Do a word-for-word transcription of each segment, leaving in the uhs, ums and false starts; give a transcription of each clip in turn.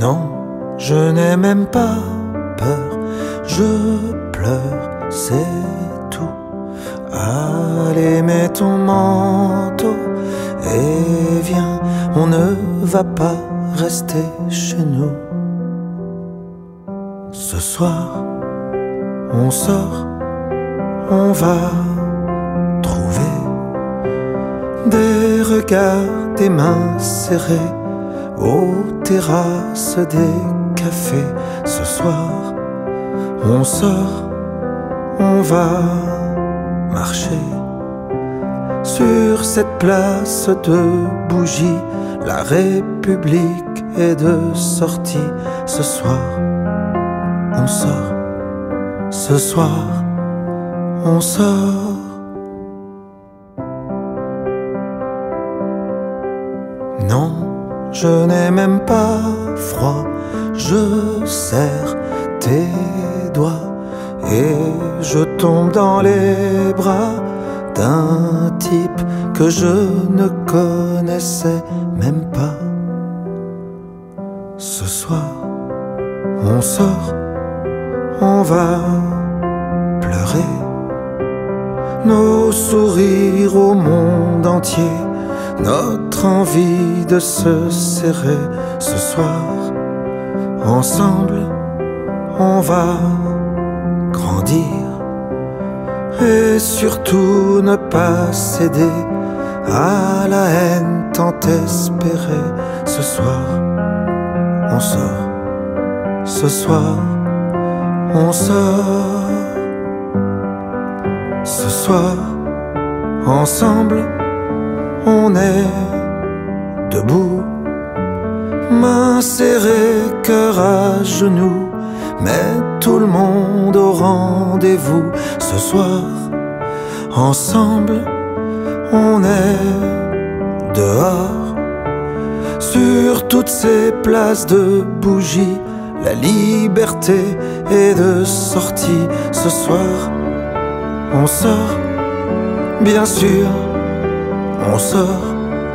Non, je n'ai même pas peur, je pleure, c'est tout. Allez, mets ton manteau et viens, on ne va pas rester chez nous. Ce soir, on sort, on va trouver des regards, des mains serrées aux terrasses des cafés. Ce soir, on sort, on va marcher sur cette place de bougies. La République est de sortie. Ce soir, on sort. Ce soir, on sort. Non, je n'ai même pas froid. Je serre tes doigts et je tombe dans les bras d'un type que je ne connaissais même pas. Ce soir, on sort, on va pleurer nos sourires au monde entier, notre envie de se serrer. Ce soir, ensemble, on va grandir et surtout ne pas céder à la haine tant espérée. Ce soir, on sort. Ce soir, on sort. Ce soir, ensemble, on est debout, mains serrées, cœur à genoux, mais tout le monde au rendez-vous. Ce soir, ensemble, on est dehors, sur toutes ces places de bougies. La liberté est de sortie. Ce soir, on sort, bien sûr, on sort.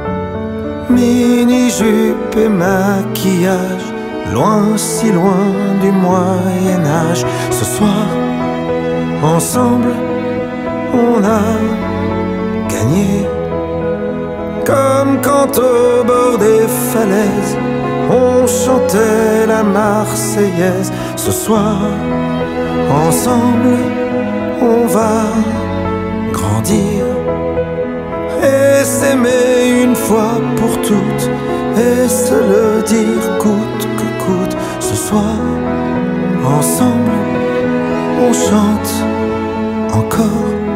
Mini-jupe et maquillage, loin, si loin du Moyen-Âge. Ce soir, ensemble, on a gagné. Comme quand au bord des falaises, on chantait la Marseillaise. Ce soir, ensemble, on va grandir et s'aimer une fois pour toutes et se le dire coûte que coûte. Ce soir, ensemble, on chante encore.